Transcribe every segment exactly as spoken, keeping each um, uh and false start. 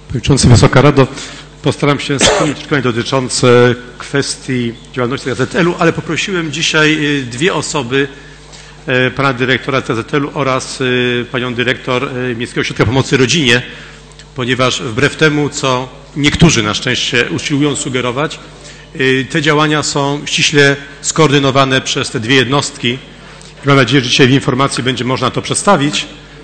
Przewodniczący, Wysoka Rado, postaram się spełnić szkolenie dotyczące kwestii działalności T Z L u, ale poprosiłem dzisiaj dwie osoby, pana dyrektora T Z L u oraz panią dyrektor Miejskiego Ośrodka Pomocy Rodzinie, ponieważ wbrew temu, co niektórzy na szczęście usiłują sugerować, te działania są ściśle skoordynowane przez te dwie jednostki. Mam nadzieję, że dzisiaj w informacji będzie można to przedstawić,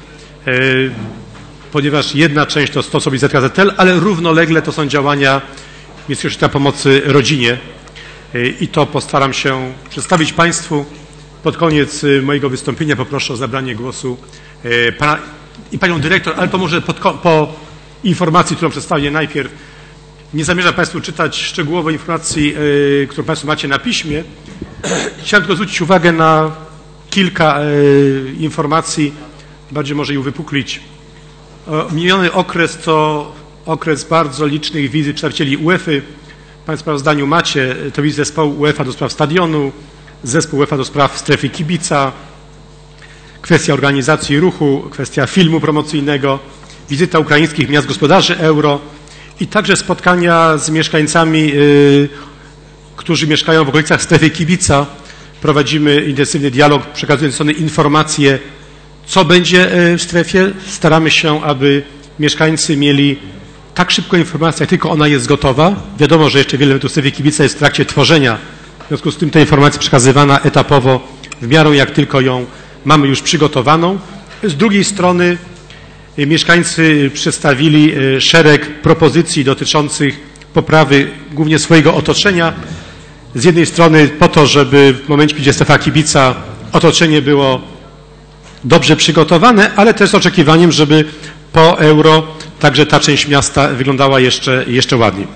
ponieważ jedna część to to, co robi Z K Z L, ale równolegle to są działania Miejskiego Ośrodka Pomocy Rodzinie i to postaram się przedstawić Państwu. Pod koniec mojego wystąpienia poproszę o zabranie głosu pana i panią dyrektor, ale to może pod, po informacji, którą przedstawię najpierw. Nie zamierzam Państwu czytać szczegółowo informacji, którą Państwo macie na piśmie. Chciałem tylko zwrócić uwagę na kilka informacji, bardziej może je uwypuklić. Miniony okres to okres bardzo licznych wizyt przedstawicieli UEFA. Państwo w zdaniu macie to wizyty zespołu UEFA do spraw stadionu, zespół UEFA do spraw strefy kibica, kwestia organizacji ruchu, kwestia filmu promocyjnego, wizyta ukraińskich miast gospodarzy euro i także spotkania z mieszkańcami, yy, którzy mieszkają w okolicach strefy kibica. Prowadzimy intensywny dialog, przekazując strony informacje, co będzie w strefie. Staramy się, aby mieszkańcy mieli tak szybko informację, jak tylko ona jest gotowa. Wiadomo, że jeszcze wiele elementów strefy kibica jest w trakcie tworzenia. W związku z tym ta informacja przekazywana etapowo, w miarę jak tylko ją mamy już przygotowaną. Z drugiej strony mieszkańcy przedstawili szereg propozycji dotyczących poprawy głównie swojego otoczenia. Z jednej strony po to, żeby w momencie, gdzie strefa kibica, otoczenie było dobrze przygotowane, ale też z oczekiwaniem, żeby po euro także ta część miasta wyglądała jeszcze, jeszcze ładniej.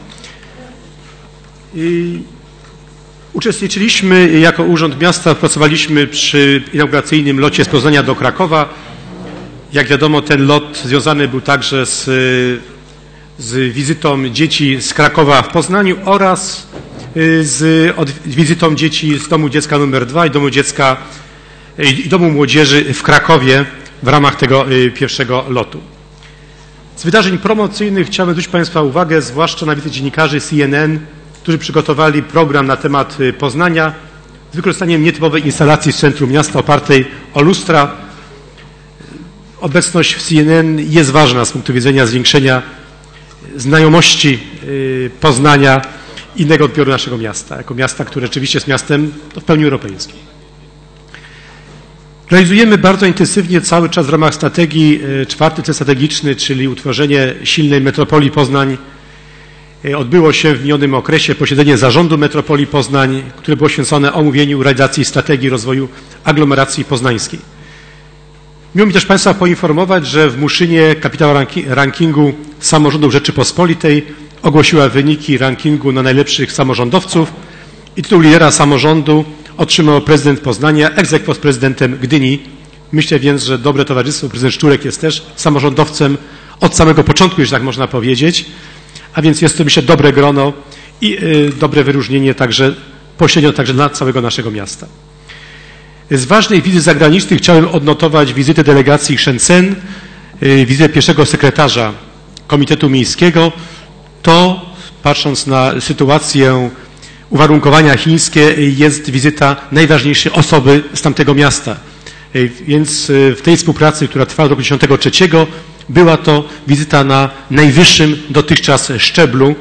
I uczestniczyliśmy jako Urząd Miasta, pracowaliśmy przy inauguracyjnym locie z Poznania do Krakowa. Jak wiadomo, ten lot związany był także z, z wizytą dzieci z Krakowa w Poznaniu oraz z od, wizytą dzieci z Domu Dziecka numer dwa i Domu Dziecka i Domu Młodzieży w Krakowie w ramach tego pierwszego lotu. Z wydarzeń promocyjnych chciałbym zwrócić Państwa uwagę, zwłaszcza na wizytę dziennikarzy C N N, którzy przygotowali program na temat Poznania z wykorzystaniem nietypowej instalacji w centrum miasta opartej o lustra. Obecność w C N N jest ważna z punktu widzenia zwiększenia znajomości Poznania, innego odbioru naszego miasta, jako miasta, które rzeczywiście jest miastem w pełni europejskim. Realizujemy bardzo intensywnie cały czas w ramach strategii, czwarty cel strategiczny, czyli utworzenie silnej metropolii Poznań. Odbyło się w minionym okresie posiedzenie Zarządu Metropolii Poznań, które było poświęcone omówieniu realizacji strategii rozwoju aglomeracji poznańskiej. Miło mi też Państwa poinformować, że w Muszynie kapitał rankingu samorządów Rzeczypospolitej ogłosiła wyniki rankingu na najlepszych samorządowców i tytuł lidera samorządu otrzymał prezydent Poznania ex aequo z prezydentem Gdyni. Myślę więc, że dobre towarzystwo, prezydent Szczurek jest też samorządowcem od samego początku, już tak można powiedzieć, a więc jest to, myślę, dobre grono i y, dobre wyróżnienie także pośrednio także dla całego naszego miasta. Z ważnych wizyt zagranicznych chciałem odnotować wizytę delegacji Shenzhen, y, wizytę pierwszego sekretarza Komitetu Miejskiego. To, patrząc na sytuację, uwarunkowania chińskie, jest wizyta najważniejszej osoby z tamtego miasta. Więc w tej współpracy, która trwała od roku tysiąc dziewięćset pięćdziesiątego trzeciego, była to wizyta na najwyższym dotychczas szczeblu.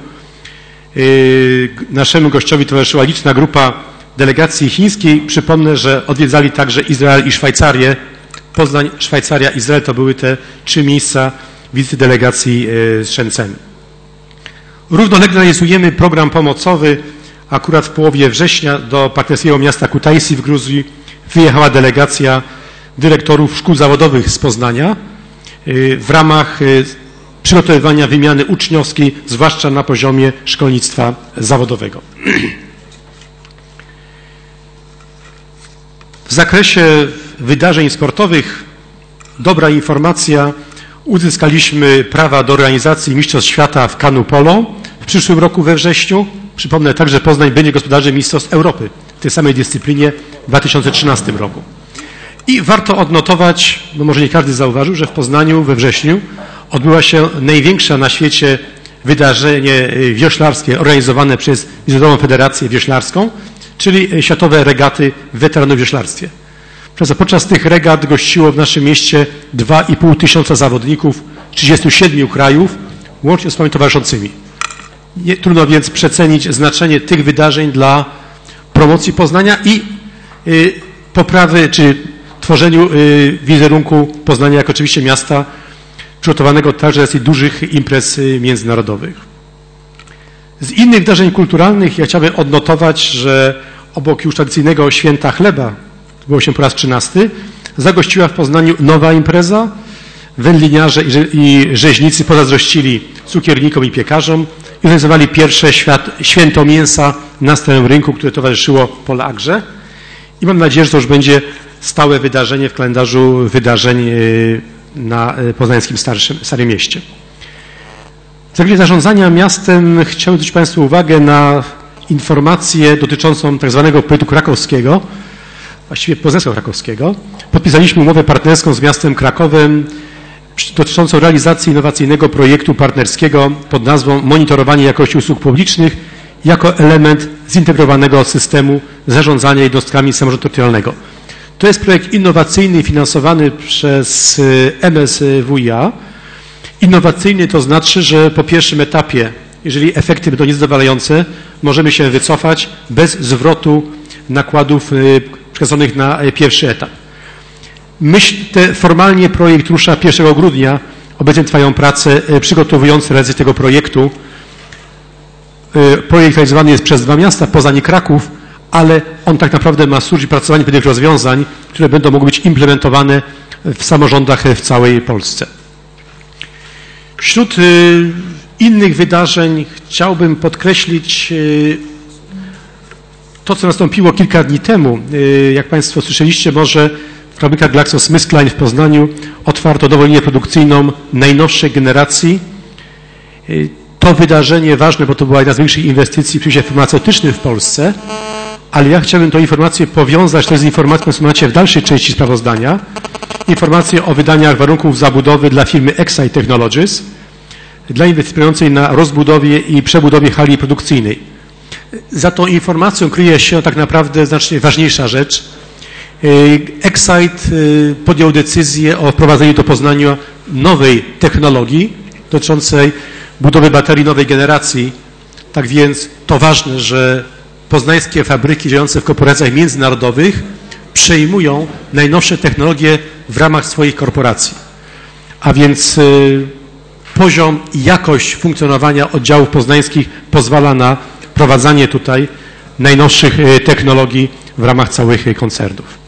Naszemu gościowi towarzyszyła liczna grupa delegacji chińskiej. Przypomnę, że odwiedzali także Izrael i Szwajcarię. Poznań, Szwajcaria, Izrael to były te trzy miejsca wizyty delegacji z Shenzhen. Równolegle realizujemy program pomocowy. Akurat w połowie września do partnerskiego miasta Kutaisi w Gruzji wyjechała delegacja dyrektorów szkół zawodowych z Poznania w ramach przygotowywania wymiany uczniowskiej, zwłaszcza na poziomie szkolnictwa zawodowego. W zakresie wydarzeń sportowych dobra informacja. Uzyskaliśmy prawa do organizacji Mistrzostw Świata w kanu polo w przyszłym roku we wrześniu. Przypomnę także, że Poznań będzie gospodarzem Mistrzostw Europy w tej samej dyscyplinie w dwa tysiące trzynastym roku. I warto odnotować, no może nie każdy zauważył, że w Poznaniu we wrześniu odbyła się największa na świecie wydarzenie wioślarskie organizowane przez Międzynarodową Federację Wioślarską, czyli Światowe Regaty Weteranów w Wioślarstwie. Podczas tych regat gościło w naszym mieście dwa i pół tysiąca zawodników trzydziestu siedmiu krajów, łącznie z swoimi towarzyszącymi. Nie, trudno więc przecenić znaczenie tych wydarzeń dla promocji Poznania i y, poprawy czy tworzeniu y, wizerunku Poznania jako oczywiście miasta przygotowanego także z dużych imprez y, międzynarodowych. Z innych wydarzeń kulturalnych ja chciałbym odnotować, że obok już tradycyjnego Święta Chleba, było się po raz trzynasty, zagościła w Poznaniu nowa impreza. Wędliniarze i rzeźnicy pozazdrościli cukiernikom i piekarzom i organizowali pierwsze świat, święto mięsa na Starym Rynku, które towarzyszyło Polagrze. I mam nadzieję, że to już będzie stałe wydarzenie w kalendarzu wydarzeń na poznańskim Starszym, Starym Mieście. W zakresie zarządzania miastem chciałbym zwrócić Państwu uwagę na informację dotyczącą tak zwanego projektu krakowskiego, właściwie poznańsko-krakowskiego. Podpisaliśmy umowę partnerską z miastem Krakowem dotyczącą realizacji innowacyjnego projektu partnerskiego pod nazwą Monitorowanie jakości usług publicznych jako element zintegrowanego systemu zarządzania jednostkami samorządu terytorialnego. To jest projekt innowacyjny finansowany przez M S W i A. Innowacyjny to znaczy, że po pierwszym etapie, jeżeli efekty będą niezadowalające, możemy się wycofać bez zwrotu nakładów przekazanych na pierwszy etap. Myśl, te, formalnie projekt rusza pierwszego grudnia. Obecnie trwają prace przygotowujące realizację tego projektu. Projekt realizowany jest przez dwa miasta, Poznań i Kraków, ale on tak naprawdę ma służyć wypracowaniu pewnych rozwiązań, które będą mogły być implementowane w samorządach w całej Polsce. Wśród innych wydarzeń chciałbym podkreślić to, co nastąpiło kilka dni temu. Jak Państwo słyszeliście, może w fabrykach GlaxoSmithKline w Poznaniu otwarto nową linię produkcyjną najnowszej generacji. To wydarzenie ważne, bo to była jedna z większych inwestycji w przemyśle farmaceutycznym w Polsce, ale ja chciałbym tę informację powiązać też z informacją, którą macie w dalszej części sprawozdania. Informację o wydaniach warunków zabudowy dla firmy Excite Technologies dla inwestującej na rozbudowie i przebudowie hali produkcyjnej. Za tą informacją kryje się tak naprawdę znacznie ważniejsza rzecz. Excite podjął decyzję o wprowadzeniu do Poznania nowej technologii dotyczącej budowy baterii nowej generacji. Tak więc to ważne, że poznańskie fabryki działające w korporacjach międzynarodowych przejmują najnowsze technologie w ramach swoich korporacji. A więc poziom i jakość funkcjonowania oddziałów poznańskich pozwala na wprowadzanie tutaj najnowszych technologii w ramach całych koncernów.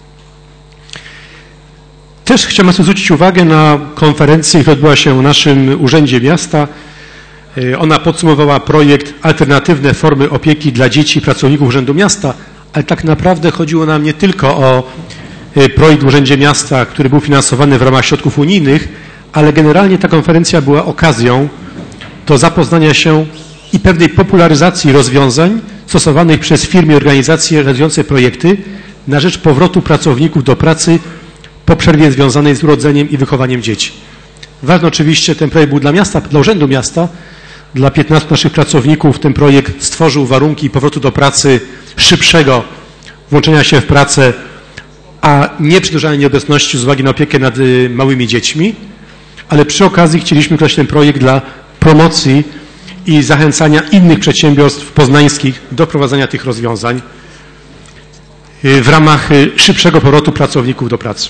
Też chciałbym zwrócić uwagę na konferencję, która odbyła się w naszym Urzędzie Miasta. Ona podsumowała projekt Alternatywne formy opieki dla dzieci i pracowników Urzędu Miasta, ale tak naprawdę chodziło nam nie tylko o projekt w Urzędzie Miasta, który był finansowany w ramach środków unijnych, ale generalnie ta konferencja była okazją do zapoznania się i pewnej popularyzacji rozwiązań stosowanych przez firmy i organizacje realizujące projekty na rzecz powrotu pracowników do pracy po przerwie związanej z urodzeniem i wychowaniem dzieci. Ważne oczywiście, ten projekt był dla miasta, dla Urzędu Miasta, dla piętnastu naszych pracowników ten projekt stworzył warunki powrotu do pracy szybszego, włączenia się w pracę, a nie przedłużania nieobecności z uwagi na opiekę nad małymi dziećmi, ale przy okazji chcieliśmy wykorzystać ten projekt dla promocji i zachęcania innych przedsiębiorstw poznańskich do wprowadzania tych rozwiązań w ramach szybszego powrotu pracowników do pracy.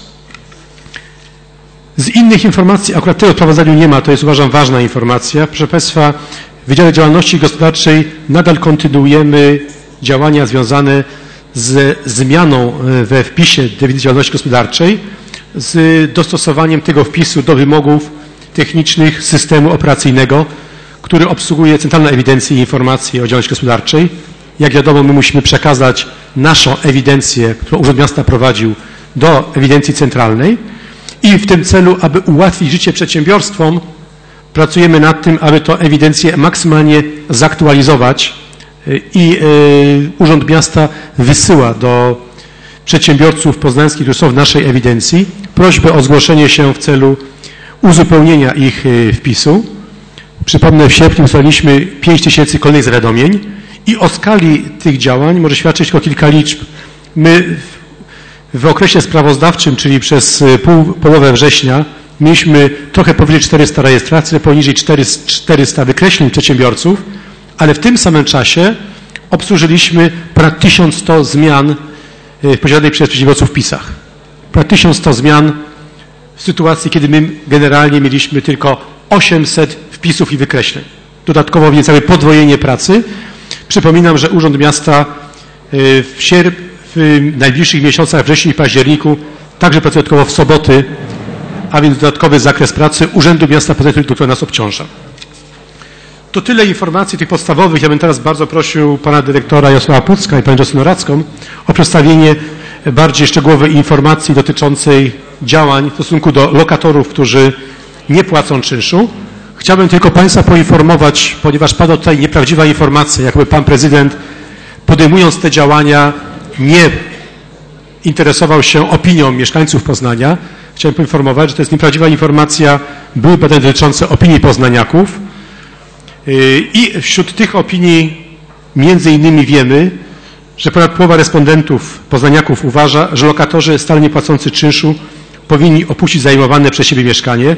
Z innych informacji, akurat tego w prowadzeniu nie ma, to jest uważam ważna informacja. Proszę Państwa, w Wydziale Działalności Gospodarczej nadal kontynuujemy działania związane z zmianą we wpisie ewidencji działalności gospodarczej, z dostosowaniem tego wpisu do wymogów technicznych systemu operacyjnego, który obsługuje Centralna Ewidencja i Informacji o Działalności Gospodarczej. Jak wiadomo, my musimy przekazać naszą ewidencję, którą Urząd Miasta prowadził, do ewidencji centralnej i w tym celu, aby ułatwić życie przedsiębiorstwom, pracujemy nad tym, aby tę ewidencję maksymalnie zaktualizować i Urząd Miasta wysyła do przedsiębiorców poznańskich, którzy są w naszej ewidencji, prośbę o zgłoszenie się w celu uzupełnienia ich wpisu. Przypomnę, w sierpniu ustaliliśmy pięć tysięcy kolejnych zawiadomień i o skali tych działań może świadczyć tylko kilka liczb. My w okresie sprawozdawczym, czyli przez pół, połowę września, mieliśmy trochę powyżej czterysta rejestracji, poniżej czterysta wykreśleń przedsiębiorców, ale w tym samym czasie obsłużyliśmy ponad tysiąc sto zmian w posiadanych przez przedsiębiorców wpisach. Ponad tysiąc sto zmian w sytuacji, kiedy my generalnie mieliśmy tylko osiemset wpisów i wykreśleń. Dodatkowo niecałe podwojenie pracy. Przypominam, że Urząd Miasta w, sierp w najbliższych miesiącach, wrześniu i październiku, także pracuje dodatkowo w soboty, a więc dodatkowy zakres pracy Urzędu Miasta Poznania, który nas obciąża. To tyle informacji tych podstawowych. Ja bym teraz bardzo prosił pana dyrektora Jarosława Pucka i panią Justynę Radzką o przedstawienie bardziej szczegółowej informacji dotyczącej działań w stosunku do lokatorów, którzy nie płacą czynszu. Chciałbym tylko państwa poinformować, ponieważ padła tutaj nieprawdziwa informacja, jakby pan prezydent, podejmując te działania, nie interesował się opinią mieszkańców Poznania. Chciałem poinformować, że to jest nieprawdziwa informacja. Były badania dotyczące opinii poznaniaków i wśród tych opinii między innymi wiemy, że ponad połowa respondentów poznaniaków uważa, że lokatorzy stale nie płacący czynszu powinni opuścić zajmowane przez siebie mieszkanie.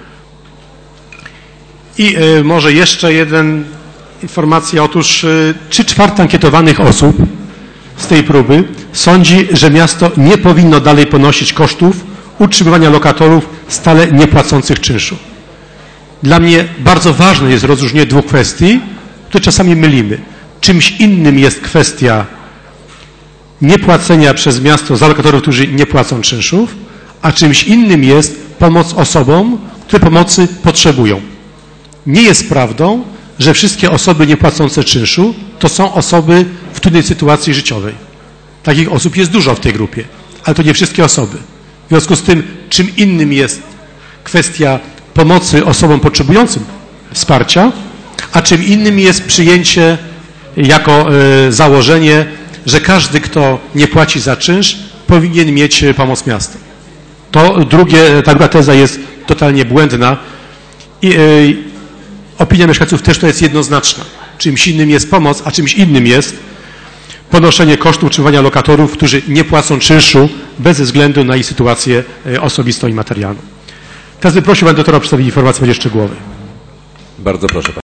I może jeszcze jedna informacja. Otóż trzy czwarte ankietowanych osób z tej próby sądzi, że miasto nie powinno dalej ponosić kosztów utrzymywania lokatorów stale niepłacących czynszu. Dla mnie bardzo ważne jest rozróżnienie dwóch kwestii, które czasami mylimy. Czymś innym jest kwestia niepłacenia przez miasto za lokatorów, którzy nie płacą czynszów, a czymś innym jest pomoc osobom, które pomocy potrzebują. Nie jest prawdą, że wszystkie osoby niepłacące czynszu to są osoby w trudnej sytuacji życiowej. Takich osób jest dużo w tej grupie, ale to nie wszystkie osoby. W związku z tym, czym innym jest kwestia pomocy osobom potrzebującym wsparcia, a czym innym jest przyjęcie jako y, założenie, że każdy, kto nie płaci za czynsz, powinien mieć pomoc miasta. To drugie, ta druga teza jest totalnie błędna i y, opinia mieszkańców też to jest jednoznaczna. Czymś innym jest pomoc, a czymś innym jest ponoszenie kosztów utrzymywania lokatorów, którzy nie płacą czynszu bez względu na ich sytuację osobistą i materialną. Teraz bym prosił pana doktora o przedstawienie informacji bardziej szczegółowej. Bardzo proszę.